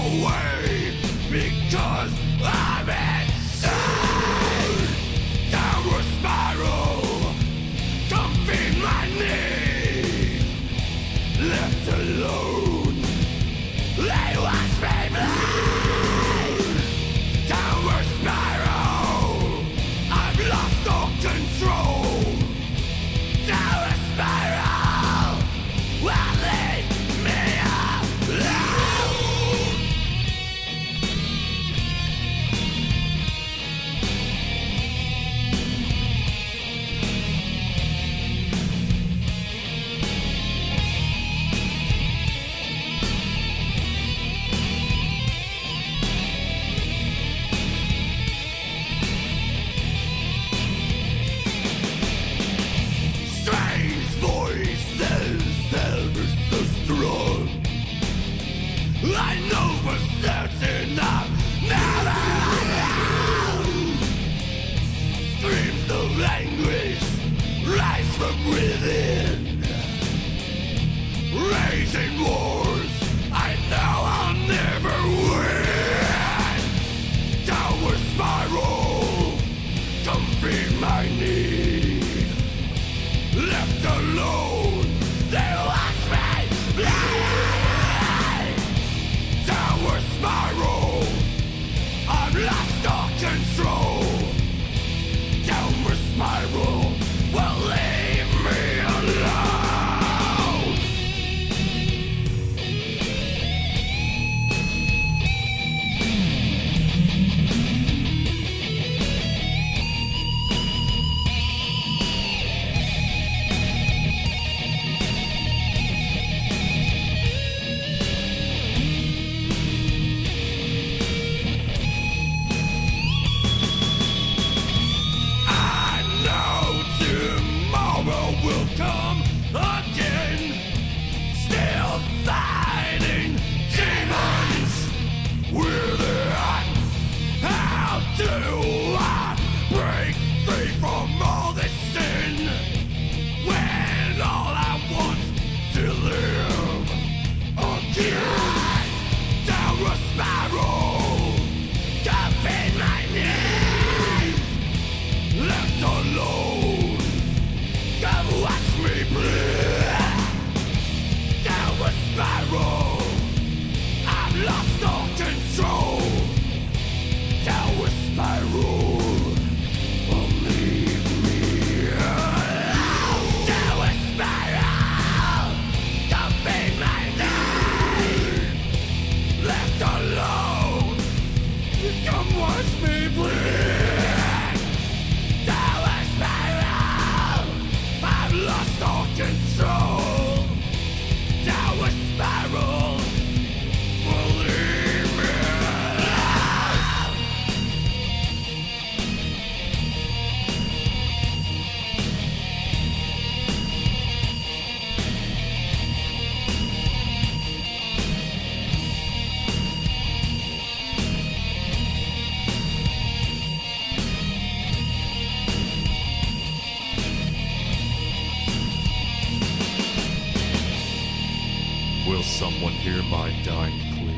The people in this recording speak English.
away because I'm insane. Downward spiral, don't feed my need. Left alone, they watch me bleed. Downward spiral, I've lost all control. Downward spiral will lead me alone. Strange voices, ever so strong. I know for certain I'm never alone. Screams of anguish rise from within. Raging wars, I know I'll never win. Downward spiral, come feed my need. Left alone, they watch me bleed. Downward spiral, I've lost all control. Downward spiral will leave me alone. I know tomorrow will come again. Still fighting demons within. How do I break free from all this sin when all I want to live again? Downward spiral, can't feed my need. Left alone, come watch me bleed. Downward spiral, I've lost all control. Downward spiral will leave me alone. Downward spiral, come feed my need. Left alone, come watch me bleed. Downward spiral, I've lost all control. Downward spiral will leave me alone. Will someone hear my dying plea?